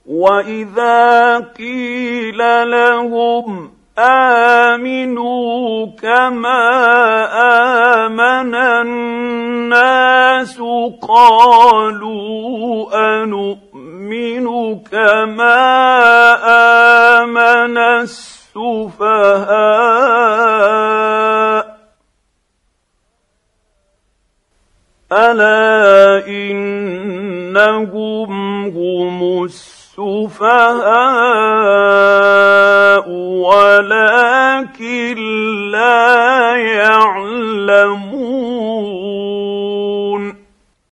واذا قيل لهم امنوا كما امن الناس قالوا انؤمن كما امن السفهاء الا انهم هم السفهاء ولكن لا يعلمون.